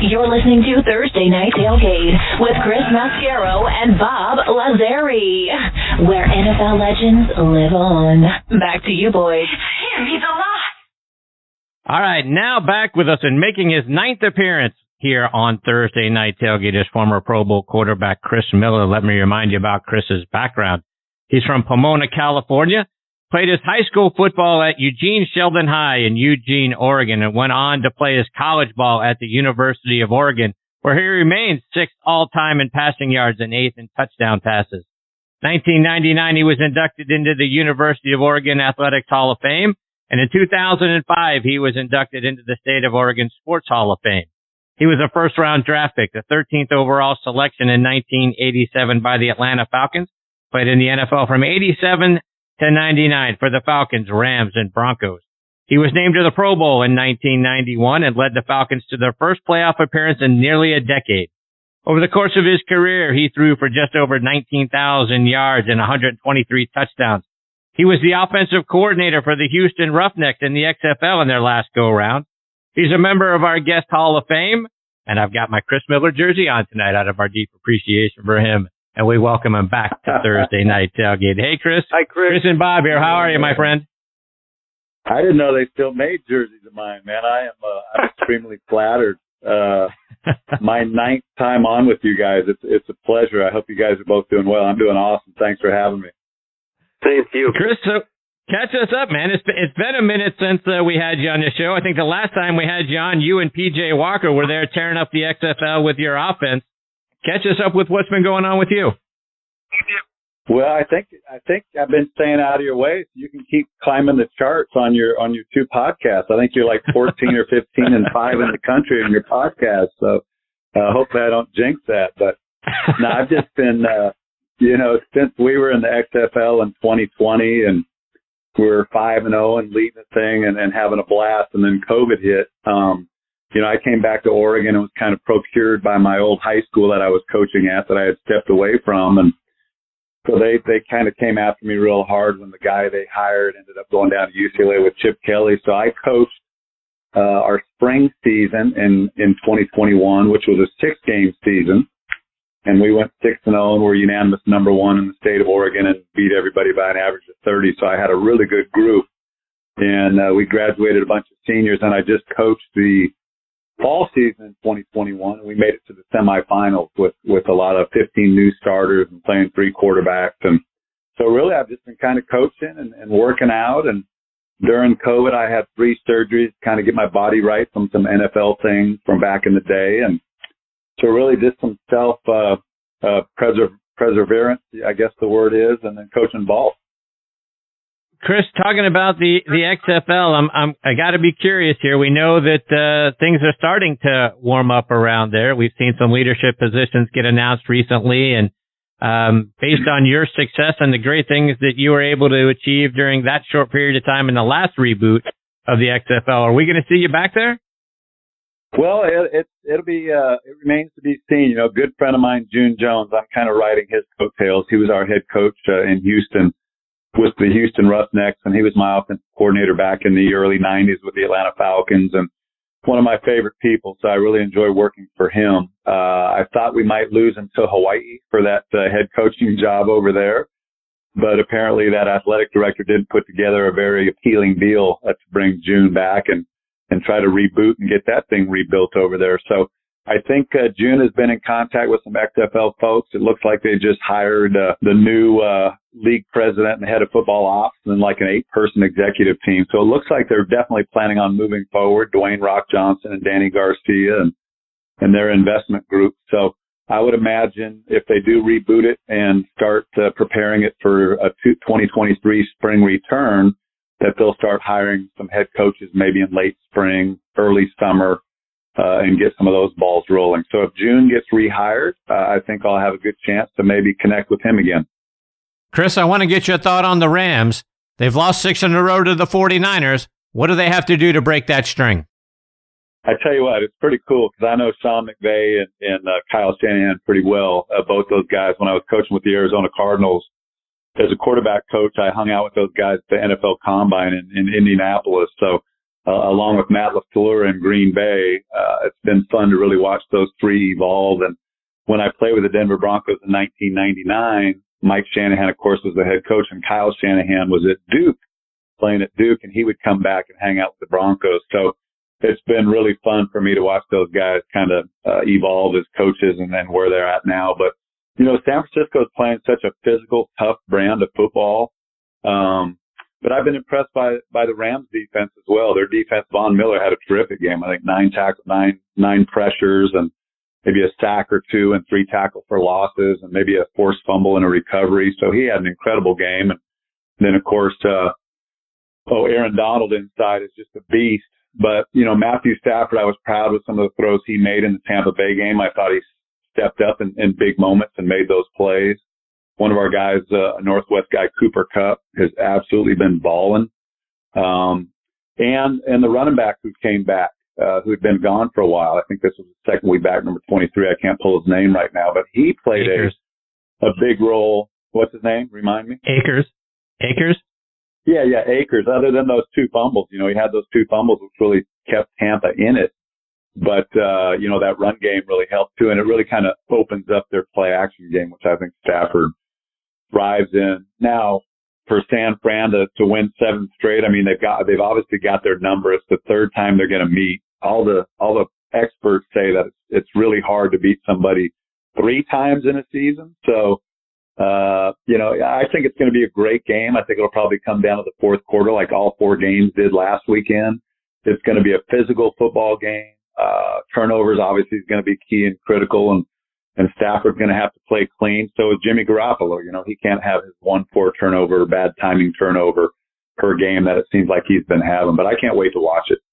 You're listening to Thursday Night Tailgate with Chris Mascaro and Bob Lazari, where NFL legends live on. Back to you, boys. He's alive. All right, now back with us and making his 9th appearance here on Thursday Night Tailgate is former Pro Bowl quarterback Chris Miller. Let me remind you about Chris's background. He's from Pomona, California. Played his high school football at Eugene Sheldon High in Eugene, Oregon, and went on to play his college ball at the University of Oregon, where he remains 6th all-time in passing yards and 8th in touchdown passes. 1999, he was inducted into the University of Oregon Athletics Hall of Fame, and in 2005, he was inducted into the State of Oregon Sports Hall of Fame. He was a first-round draft pick, the 13th overall selection in 1987 by the Atlanta Falcons, played in the NFL from 87 to 99 for the Falcons, Rams, and Broncos. He was named to the Pro Bowl in 1991 and led the Falcons to their first playoff appearance in nearly a decade. Over the course of his career, he threw for just over 19,000 yards and 123 touchdowns. He was the offensive coordinator for the Houston Roughnecks in the XFL in their last go-round. He's a member of our Guest Hall of Fame, and I've got my Chris Miller jersey on tonight out of our deep appreciation for him. And we welcome him back to Thursday Night Tailgate. Hey, Chris. Hi, Chris. Chris and Bob here. How are you, my friend? I didn't know they still made jerseys of mine, man. I'm extremely flattered. My 9th time on with you guys. It's a pleasure. I hope you guys are both doing well. I'm doing awesome. Thanks for having me. Thank you. Chris, so catch us up, man. It's been a minute since we had you on the show. I think the last time we had you on, you and P.J. Walker were there tearing up the XFL with your offense. Catch us up with what's been going on with you. Well, I think I've been staying out of your way so you can keep climbing the charts on your 2 podcasts. I think you're like 14 or 15 and 5 in the country in your podcast. So hopefully I don't jinx that. But no, I've just been, since we were in the XFL in 2020 and we were 5-0 and leading the thing and having a blast, and then COVID hit. I came back to Oregon and was kind of procured by my old high school that I was coaching at that I had stepped away from. And so they kind of came after me real hard when the guy they hired ended up going down to UCLA with Chip Kelly. So I coached our spring season in 2021, which was a 6-game season. And we went 6-0 and were unanimous number 1 in the state of Oregon and beat everybody by an average of 30. So I had a really good group. And we graduated a bunch of seniors, and I just coached the fall season in 2021, and we made it to the semifinals with a lot of 15 new starters and playing 3 quarterbacks. And so really I've just been kind of coaching and working out. And during COVID, I had 3 surgeries to kind of get my body right from some NFL things from back in the day. And so really just some perseverance, I guess the word is, and then coaching ball. Chris, talking about the XFL, I got to be curious here. We know that things are starting to warm up around there. We've seen some leadership positions get announced recently, and based on your success and the great things that you were able to achieve during that short period of time in the last reboot of the XFL, are we going to see you back there? Well, it'll be it remains to be seen. A good friend of mine, June Jones, I'm kind of riding his coattails. He was our head coach in Houston with the Houston Roughnecks, and he was my offensive coordinator back in the early 90s with the Atlanta Falcons, and one of my favorite people, so I really enjoy working for him. I thought we might lose him to Hawaii for that head coaching job over there, but apparently that athletic director didn't put together a very appealing deal to bring June back and try to reboot and get that thing rebuilt over there. So I think June has been in contact with some XFL folks. It looks like they just hired the new league president and head of football ops and like an 8-person executive team. So it looks like they're definitely planning on moving forward, Dwayne Rock Johnson and Danny Garcia and their investment group. So I would imagine if they do reboot it and start preparing it for a 2023 spring return, that they'll start hiring some head coaches maybe in late spring, early summer, and get some of those balls rolling. So if June gets rehired, I think I'll have a good chance to maybe connect with him again. Chris, I want to get your thought on the Rams. They've lost 6 in a row to the 49ers. What do they have to do to break that string? I tell you what, it's pretty cool because I know Sean McVay and Kyle Shanahan pretty well, both those guys. When I was coaching with the Arizona Cardinals, as a quarterback coach, I hung out with those guys at the NFL Combine in Indianapolis. So along with Matt LaFleur in Green Bay. It's been fun to really watch those three evolve. And when I played with the Denver Broncos in 1999, Mike Shanahan, of course, was the head coach, and Kyle Shanahan was at Duke, playing at Duke, and he would come back and hang out with the Broncos. So it's been really fun for me to watch those guys kind of evolve as coaches and then where they're at now. But, San Francisco is playing such a physical, tough brand of football. But I've been impressed by the Rams defense as well. Their defense, Von Miller had a terrific game. I think 9 tackles, nine pressures, and maybe a sack or two and 3 tackles for losses, and maybe a forced fumble and a recovery. So he had an incredible game. And then, of course, Aaron Donald inside is just a beast. But, Matthew Stafford, I was proud with some of the throws he made in the Tampa Bay game. I thought he stepped up in big moments and made those plays. One of our guys, a Northwest guy, Cooper Kupp, has absolutely been balling. And the running back who came back, who had been gone for a while. I think this was the second week back, number 23. I can't pull his name right now, but he played a big role. What's his name? Remind me. Akers. Yeah, Akers. Other than those 2 fumbles, he had those 2 fumbles, which really kept Tampa in it. But, that run game really helped too. And it really kind of opens up their play action game, which I think Stafford thrives in. Now, for San Fran to win 7 straight, I mean, they've obviously got their number. It's the 3rd time they're going to meet. All the experts say that it's really hard to beat somebody 3 times in a season. So, I think it's going to be a great game. I think it'll probably come down to the 4th quarter, like all 4 games did last weekend. It's going to be a physical football game. Turnovers obviously is going to be key and critical, and Stafford's going to have to play clean. So is Jimmy Garoppolo. He can't have his 1 poor turnover, bad timing turnover per game that it seems like he's been having. But I can't wait to watch it.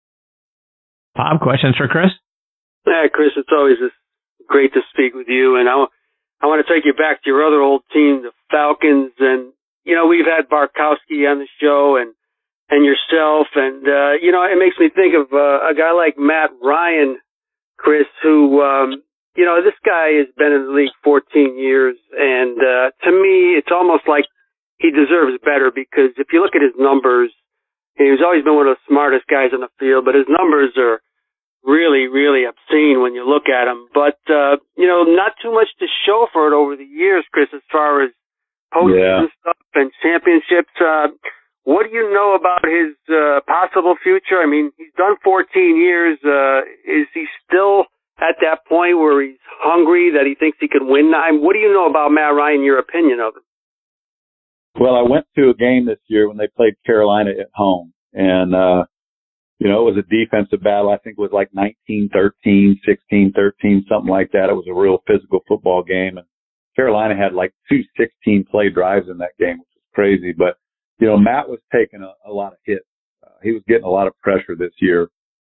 Bob, questions for Chris? Yeah, Chris, it's always great to speak with you. And I want to take you back to your other old team, the Falcons. And, we've had Barkowski on the show and yourself. And, it makes me think of a guy like Matt Ryan, Chris, who, this guy has been in the league 14 years. And to me, it's almost like he deserves better, because if you look at his numbers, he's always been one of the smartest guys on the field, but his numbers are really, really obscene when you look at him. But, not too much to show for it over the years, Chris, as far as postseason stuff and championships. What do you know about his possible future? I mean, he's done 14 years. Is he still at that point where he's hungry, that he thinks he can win? What do you know about Matt Ryan, your opinion of him? Well, I went to a game this year when they played Carolina at home, and it was a defensive battle. I think it was like 19-13, 16-13, something like that. It was a real physical football game, and Carolina had like 2 16-play drives in that game, which was crazy. But, Matt was taking a lot of hits. He was getting a lot of pressure this year.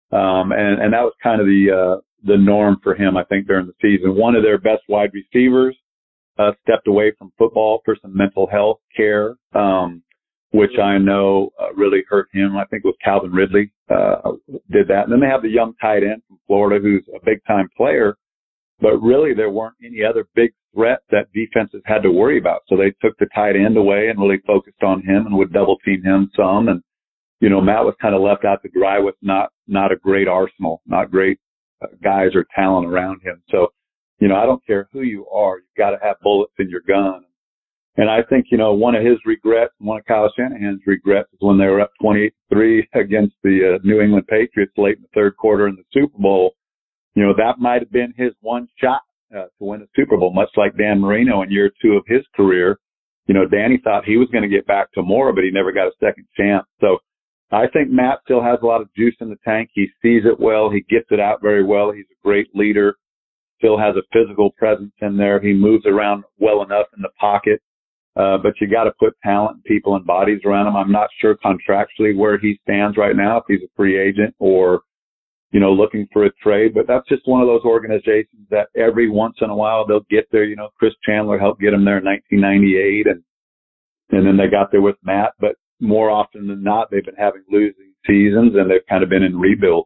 And that was kind of the norm for him, I think, during the season. One of their best wide receivers stepped away from football for some mental health care, which I know really hurt him. I think it was Calvin Ridley did that. And then they have the young tight end from Florida who's a big-time player, but really there weren't any other big threats that defenses had to worry about. So they took the tight end away and really focused on him and would double-team him some. And, Matt was kind of left out to dry with not a great arsenal, not great guys or talent around him. So, I don't care who you are, you've got to have bullets in your gun. And I think, one of his regrets, one of Kyle Shanahan's regrets is when they were up 28-3 against the New England Patriots late in the 3rd quarter in the Super Bowl. That might have been his one shot to win a Super Bowl, much like Dan Marino in year 2 of his career. Danny thought he was going to get back to more, but he never got a second chance. So I think Matt still has a lot of juice in the tank. He sees it well. He gets it out very well. He's a great leader, still has a physical presence in there. He moves around well enough in the pocket. But you got to put talent, people, and bodies around him. I'm not sure contractually where he stands right now, if he's a free agent or, looking for a trade. But that's just one of those organizations that every once in a while they'll get there. Chris Chandler helped get him there in 1998, and then they got there with Matt. But more often than not, they've been having losing seasons, and they've kind of been in rebuild.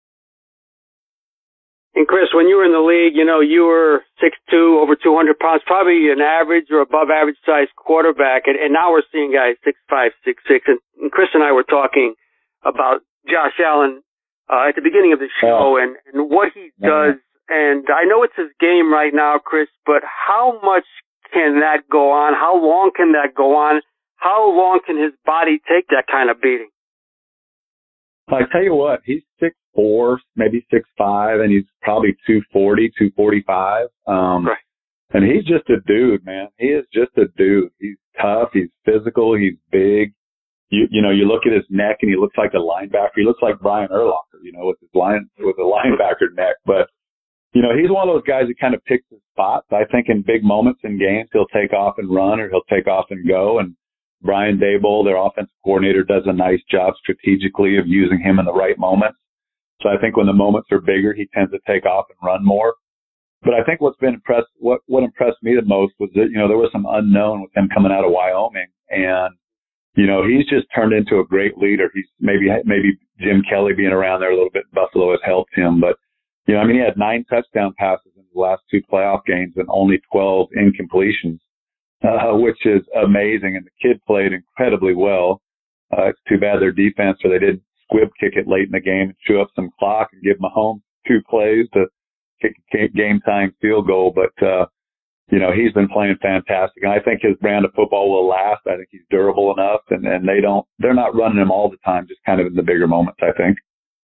And Chris, when you were in the league, you were 6'2", over 200 pounds, probably an average or above average size quarterback. And now we're seeing guys 6'5", 6'6". And Chris and I were talking about Josh Allen at the beginning of the show and what he does. And I know it's his game right now, Chris, but how much can that go on? How long can that go on? How long can his body take that kind of beating? I tell you what, he's 6'4", maybe 6'5", and he's probably 240, 245. Right. And he's just a dude, man. He is just a dude. He's tough. He's physical. He's big. You know, you look at his neck and he looks like a linebacker. He looks like Brian Urlacher, you know, with a linebacker neck. But, you know, he's one of those guys who kind of picks his spots. I think in big moments in games, he'll take off and run or he'll take off and go. And Brian Daboll, their offensive coordinator, does a nice job strategically of using him in the right moments. So I think when the moments are bigger, he tends to take off and run more. But I think what impressed me the most was that, you know, there was some unknown with him coming out of Wyoming. And, you know, he's just turned into a great leader. He's maybe Jim Kelly being around there a little bit in Buffalo has helped him. But, you know, I mean, he had 9 touchdown passes in the last 2 playoff games and only 12 incompletions, which is amazing. And the kid played incredibly well. It's too bad their defense, or they did squib kick it late in the game and chew up some clock and give Mahomes 2 plays to kick a game-tying field goal. But, you know, he's been playing fantastic. And I think his brand of football will last. I think he's durable enough, and they're not running him all the time, just kind of in the bigger moments, I think.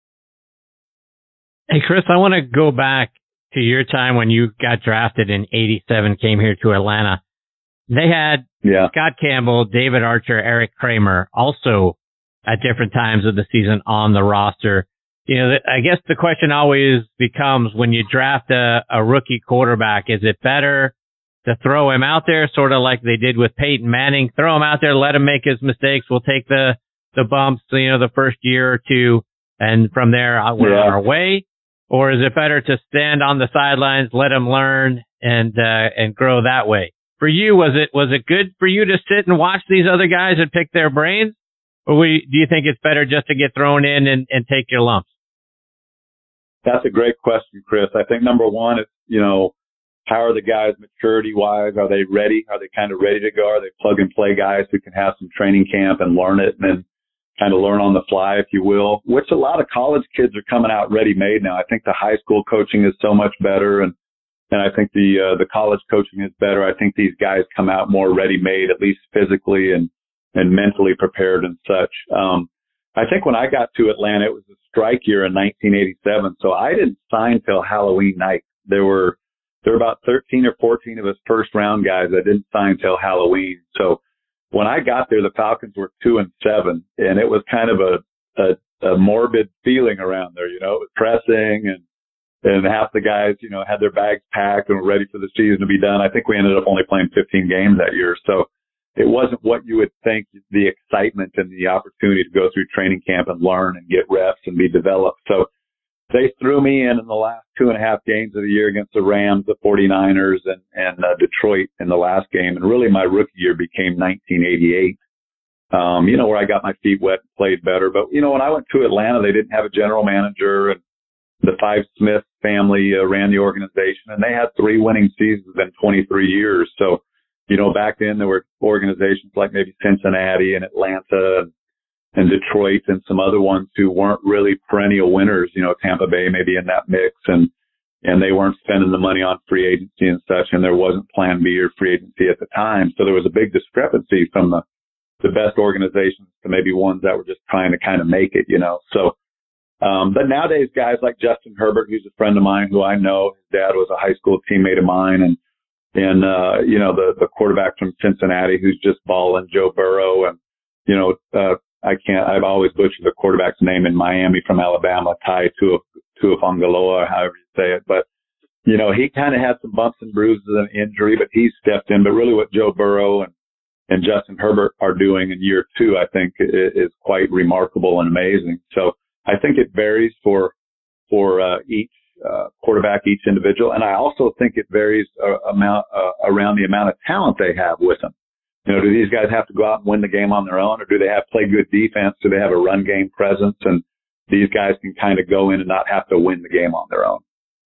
Hey, Chris, I want to go back to your time when you got drafted in '87, came here to Atlanta. They had Scott Campbell, David Archer, Eric Kramer, also at different times of the season on the roster. You know, I guess the question always becomes, when you draft a rookie quarterback, is it better to throw him out there, sort of like they did with Peyton Manning, throw him out there, let him make his mistakes, we'll take the bumps, you know, the first year or two, and from there we're on our way? Or is it better to stand on the sidelines, let him learn and grow that way? For you, was it good for you to sit and watch these other guys and pick their brains? Or do you think it's better just to get thrown in and take your lumps? That's a great question, Chris. I think number one is, you know, how are the guys maturity-wise? Are they ready? Are they kind of ready to go? Are they plug-and-play guys who can have some training camp and learn it and then kind of learn on the fly, if you will, which a lot of college kids are coming out ready-made now. I think the high school coaching is so much better, and I think the college coaching is better. I think these guys come out more ready-made, at least physically and mentally prepared and such. I think when I got to Atlanta, it was a strike year in 1987, so I didn't sign till Halloween night. There were about 13 or 14 of us first-round guys that didn't sign till Halloween. So when I got there, the Falcons were 2-7, and it was kind of a morbid feeling around there. You know, it was pressing, and half the guys, you know, had their bags packed and were ready for the season to be done. I think we ended up only playing 15 games that year. So it wasn't what you would think, the excitement and the opportunity to go through training camp and learn and get reps and be developed. So they threw me in the last 2.5 games of the year against the Rams, the 49ers, and Detroit in the last game. And really my rookie year became 1988, you know, where I got my feet wet and played better. But, you know, when I went to Atlanta, they didn't have a general manager, and the Five Smith family ran the organization, and they had 3 winning seasons in 23 years. So, you know, back then there were organizations like maybe Cincinnati and Atlanta and Detroit and some other ones who weren't really perennial winners. You know, Tampa Bay maybe in that mix, and they weren't spending the money on free agency and such, and there wasn't Plan B or free agency at the time. So there was a big discrepancy from the best organizations to maybe ones that were just trying to kind of make it, you know. So, but nowadays guys like Justin Herbert, who's a friend of mine who I know, his dad was a high school teammate of mine, and you know, the quarterback from Cincinnati who's just balling, Joe Burrow, and, you know, I've always butchered the quarterback's name in Miami from Alabama, Tai Tuifungaloa, however you say it. But, you know, he kind of had some bumps and bruises and injury, but he stepped in. But really what Joe Burrow and Justin Herbert are doing in year 2, I think is quite remarkable and amazing. So I think it varies for each quarterback, each individual. And I also think it varies around the amount of talent they have with them. You know, do these guys have to go out and win the game on their own, or do they have play good defense? Do they have a run game presence? And these guys can kind of go in and not have to win the game on their own.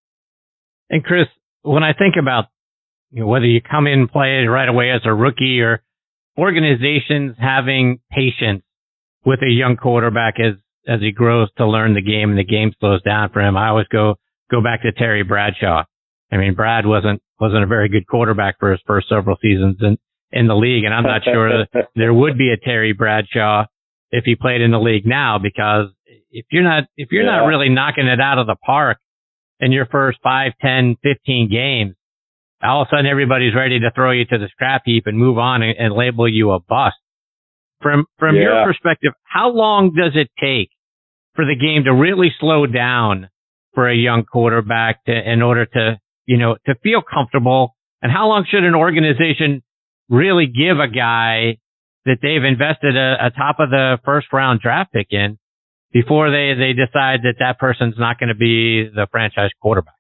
And Chris, when I think about, you know, whether you come in and play right away as a rookie, or organizations having patience with a young quarterback as as he grows to learn the game and the game slows down for him, I always go back to Terry Bradshaw. I mean, Brad wasn't a very good quarterback for his first several seasons in the league, and I'm not sure that there would be a Terry Bradshaw if he played in the league now, because if you're not really knocking it out of the park in your first 5, 10, 15 games, all of a sudden everybody's ready to throw you to the scrap heap and move on and label you a bust. From your perspective, how long does it take for the game to really slow down for a young quarterback in order to feel comfortable? And how long should an organization really give a guy that they've invested a top of the first round draft pick in before they decide that person's not going to be the franchise quarterback?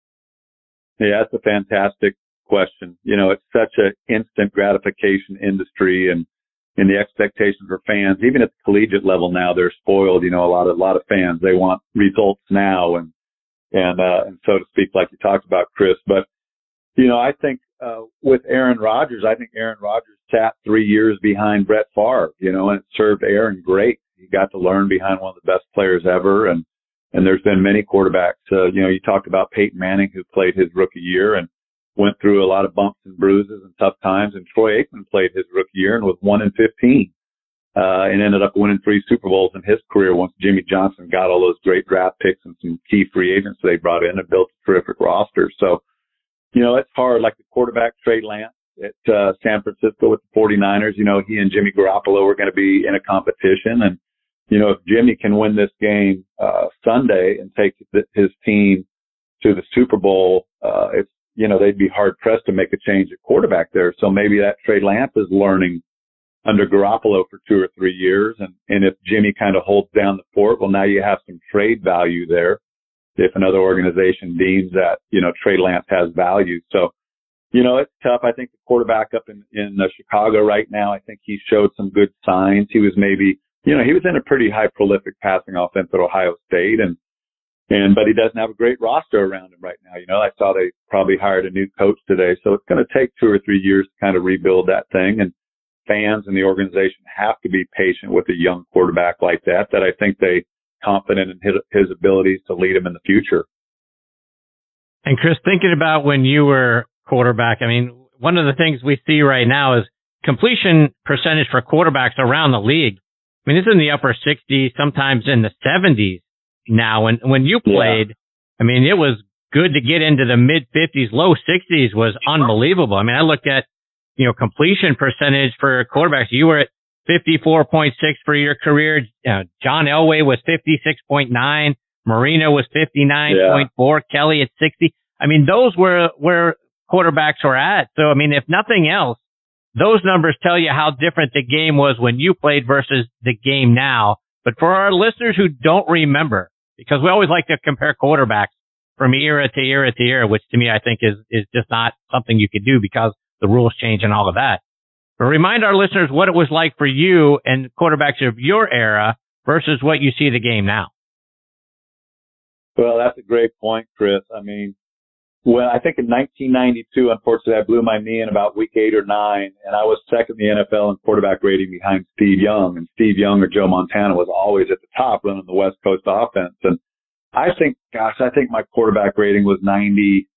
Yeah, that's a fantastic question. It's such an instant gratification industry, and the expectations for fans, even at the collegiate level now, they're spoiled. A lot of fans, they want results now and so to speak, like you talked about, Chris. But, I think, with Aaron Rodgers, sat 3 years behind Brett Favre, and it served Aaron great. He got to learn behind one of the best players ever. And there's been many quarterbacks, you talked about Peyton Manning, who played his rookie year and went through a lot of bumps and bruises and tough times. And Troy Aikman played his rookie year and was 1-15, and ended up winning 3 Super Bowls in his career once Jimmy Johnson got all those great draft picks and some key free agents they brought in and built a terrific roster. So, it's hard. Like the quarterback, Trey Lance at San Francisco with the 49ers, he and Jimmy Garoppolo were going to be in a competition. And, if Jimmy can win this game Sunday and take his team to the Super Bowl, they'd be hard pressed to make a change at quarterback there. So maybe that Trey Lance is learning under Garoppolo for 2 or 3 years. And if Jimmy kind of holds down the fort, well, now you have some trade value there. If another organization deems that, Trey Lance has value. So, it's tough. I think the quarterback up in Chicago right now, I think he showed some good signs. He was maybe, he was in a pretty high prolific passing offense at Ohio State but he doesn't have a great roster around him right now. I saw they probably hired a new coach today. So it's going to take 2 or 3 years to kind of rebuild that thing. And fans and the organization have to be patient with a young quarterback like that I think they confident in his abilities to lead him in the future. And Chris, thinking about when you were quarterback, I mean, one of the things we see right now is completion percentage for quarterbacks around the league. I mean, it's in the upper 60s, sometimes in the 70s now. And when you played, I mean, it was good to get into the mid 50s, low 60s was unbelievable. I mean, I looked at, completion percentage for quarterbacks. You were at 54.6 for your career. John Elway was 56.9. Marino was 59.4. Kelly at 60. I mean, those were where quarterbacks were at. So, I mean, if nothing else, those numbers tell you how different the game was when you played versus the game now. But for our listeners who don't remember, because we always like to compare quarterbacks from era to era to era, which to me I think is just not something you could do because the rules change and all of that. But remind our listeners what it was like for you and quarterbacks of your era versus what you see the game now. Well, that's a great point, Chris. I mean, I think in 1992, unfortunately, I blew my knee in about week 8 or 9, and I was second in the NFL in quarterback rating behind Steve Young. And Steve Young or Joe Montana was always at the top running the West Coast offense. And I think my quarterback rating was 90,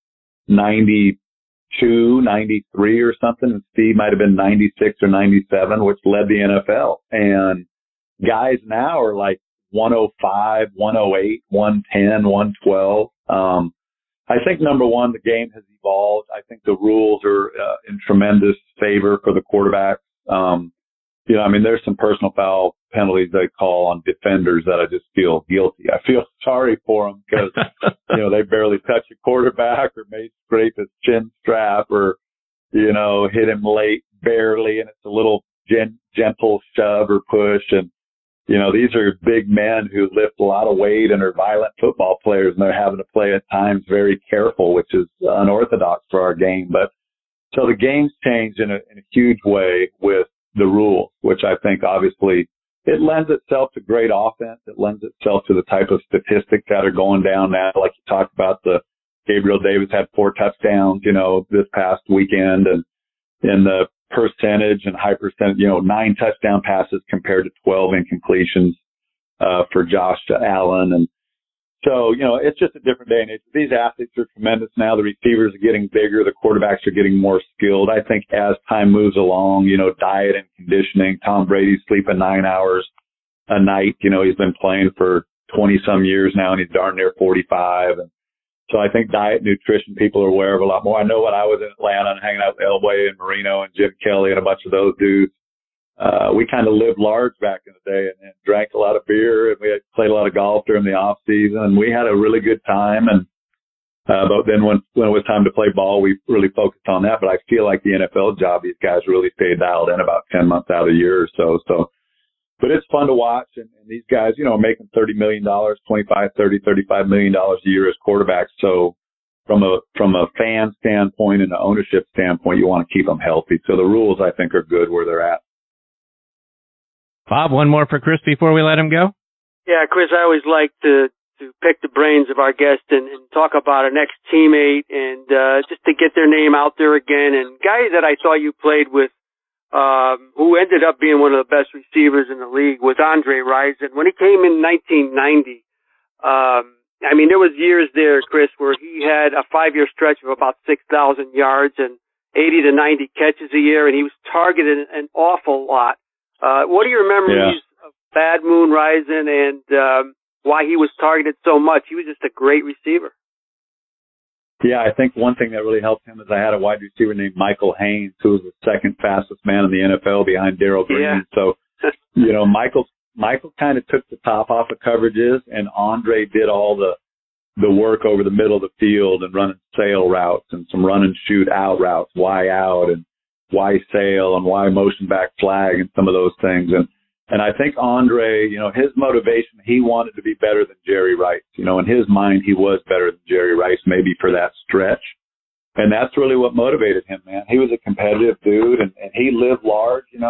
92, 93 or something. And Steve might have been 96 or 97, which led the NFL. And guys now are like 105, 108, 110, 112. I think, number one, the game has evolved. I think the rules are in tremendous favor for the quarterback. There's some personal foul penalties they call on defenders that I just feel guilty. I feel sorry for them because, they barely touch a quarterback or may scrape his chin strap or, hit him late barely, and it's a little gentle shove or push. And, these are big men who lift a lot of weight and are violent football players, and they're having to play at times very careful, which is unorthodox for our game. But so the game's changed in a huge way with the rules, which I think obviously it lends itself to great offense. It lends itself to the type of statistics that are going down now. Like you talked about, the Gabriel Davis had 4 touchdowns, this past weekend, and the percentage and high percentage, 9 touchdown passes compared to 12 incompletions. for Josh Allen. And so, it's just a different day and age. These athletes are tremendous now. The receivers are getting bigger. The quarterbacks are getting more skilled. I think as time moves along, diet and conditioning, Tom Brady's sleeping 9 hours a night. He's been playing for 20 some years now and he's darn near 45. And so I think diet, nutrition, people are aware of a lot more. I know when I was in Atlanta and hanging out with Elway and Marino and Jim Kelly and a bunch of those dudes, we kind of lived large back in the day and drank a lot of beer, and we played a lot of golf during the off season, and we had a really good time. And but then when it was time to play ball, we really focused on that. But I feel like the NFL job, these guys really stay dialed in about 10 months out of the year or so. But it's fun to watch, and these guys, are making $30 million, $25, $30, $35 million a year as quarterbacks. So from a fan standpoint and an ownership standpoint, you want to keep them healthy. So the rules, I think, are good where they're at. Bob, one more for Chris before we let him go. Yeah, Chris, I always like to pick the brains of our guests and talk about an ex-teammate and just to get their name out there again. And guy that I saw you played with, who ended up being one of the best receivers in the league, was Andre Rison. When he came in 1990, there was years there, Chris, where he had a 5-year stretch of about 6,000 yards and 80 to 90 catches a year, and he was targeted an awful lot. What are your memories of Bad Moon Rison and why he was targeted so much? He was just a great receiver. Yeah, I think one thing that really helped him is I had a wide receiver named Michael Haynes, who was the second fastest man in the NFL behind Darrell Green. Yeah. So, Michael kind of took the top off of coverages, and Andre did all the work over the middle of the field and running sail routes and some run and shoot out routes, why out and why sail and why motion back flag and some of those things. And I think Andre, his motivation, he wanted to be better than Jerry Rice. In his mind, he was better than Jerry Rice, maybe for that stretch. And that's really what motivated him, man. He was a competitive dude and he lived large. He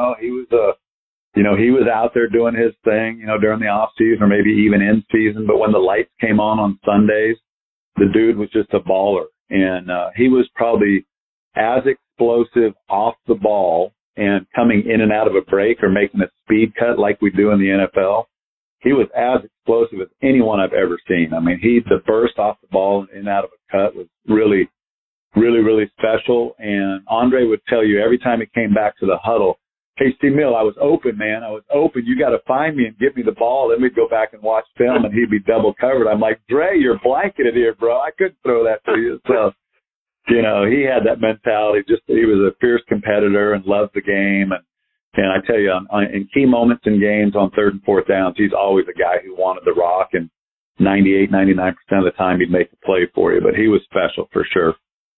was out there doing his thing, during the off season or maybe even in season. But when the lights came on Sundays, the dude was just a baller. And he was probably as explosive off the ball and coming in and out of a break or making a speed cut like we do in the NFL. He was as explosive as anyone I've ever seen. The burst off the ball and in and out of a cut was really, really, really special. And Andre would tell you every time he came back to the huddle, "Hey, Steve Mill, I was open, man. I was open. You got to find me and give me the ball." Then we'd go back and watch film, and he'd be double covered. I'm like, "Dre, you're blanketed here, bro. I couldn't throw that to you." So, he had that mentality. Just he was a fierce competitor and loved the game. And I tell you, in key moments in games on 3rd and 4th downs, he's always a guy who wanted the rock. And 98, 99% of the time, he'd make the play for you. But he was special for sure.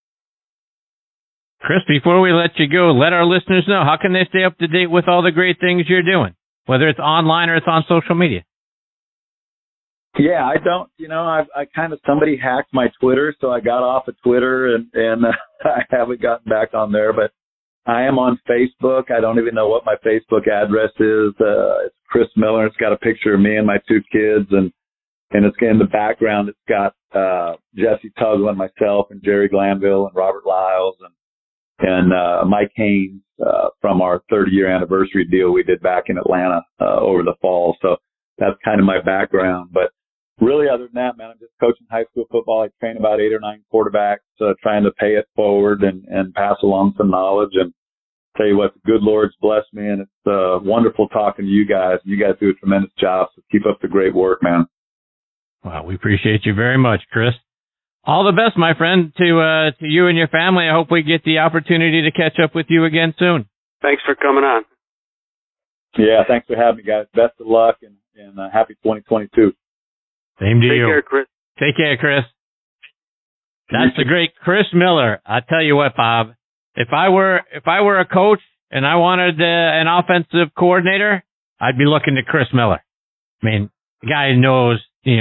Chris, before we let you go, let our listeners know, how can they stay up to date with all the great things you're doing, whether it's online or it's on social media? Yeah, I don't, I kind of, somebody hacked my Twitter, so I got off of Twitter and I haven't gotten back on there, but I am on Facebook. I don't even know what my Facebook address is. It's Chris Miller. It's got a picture of me and my 2 kids, and it's in the background. It's got Jesse Tuggle and myself and Jerry Glanville and Robert Lyles and Mike Haynes from our 30-year anniversary deal we did back in Atlanta over the fall. So that's kind of my background. But really, other than that, man, I'm just coaching high school football. I train about 8 or 9 quarterbacks, trying to pay it forward and pass along some knowledge. And tell you what, the good Lord's blessed me, and it's wonderful talking to you guys. You guys do a tremendous job, so keep up the great work, man. Wow, we appreciate you very much, Chris. All the best, my friend, to you and your family. I hope we get the opportunity to catch up with you again soon. Thanks for coming on. Yeah, thanks for having me, guys. Best of luck and happy 2022. Same to you. Take care, Chris. Take care, Chris. That's the great Chris Miller. I tell you what, Bob, if I were a coach and I wanted an offensive coordinator, I'd be looking to Chris Miller. The guy knows,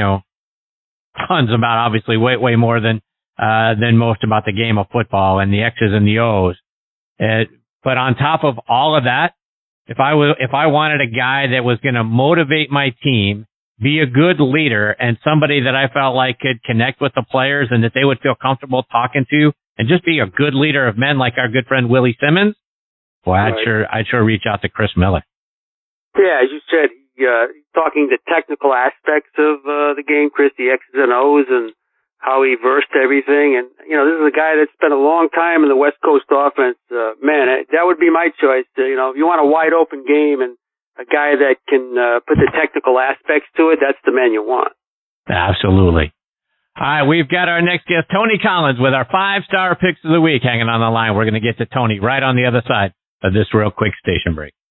tons about, obviously way more than most about the game of football and the X's and the O's. But on top of all of that, if I wanted a guy that was going to motivate my team, be a good leader, and somebody that I felt like could connect with the players and that they would feel comfortable talking to, and just be a good leader of men like our good friend Willie Simmons, boy, I'd sure reach out to Chris Miller. Yeah, as you said, talking the technical aspects of the game, Chris, the X's and O's, and how he versed everything. And, you know, this is a guy that spent a long time in the West Coast offense. Man, that would be my choice. You know, if you want a wide open game and a guy that can put the technical aspects to it, that's the man you want. Absolutely. All right, we've got our next guest, Tony Collins, with our 5-star picks of the week hanging on the line. We're going to get to Tony right on the other side of this real quick station break.